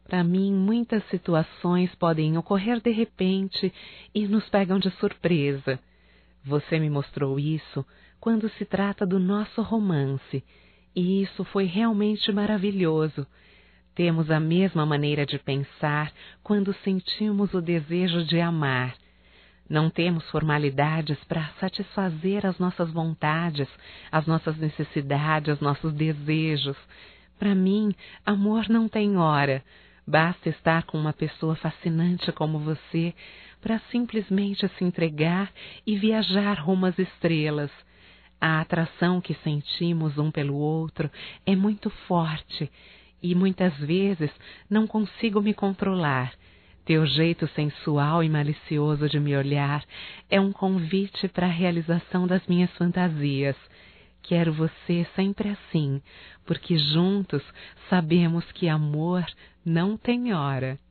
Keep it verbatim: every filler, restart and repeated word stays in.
Para mim, muitas situações podem ocorrer de repente e nos pegam de surpresa. Você me mostrou isso quando se trata do nosso romance, e isso foi realmente maravilhoso. Temos a mesma maneira de pensar quando sentimos o desejo de amar. Não temos formalidades para satisfazer as nossas vontades, as nossas necessidades, nossos desejos. Para mim, amor não tem hora. Basta estar com uma pessoa fascinante como você para simplesmente se entregar e viajar rumo às estrelas. A atração que sentimos um pelo outro é muito forte e muitas vezes não consigo me controlar. Teu jeito sensual e malicioso de me olhar é um convite para a realização das minhas fantasias. Quero você sempre assim, porque juntos sabemos que amor não tem hora.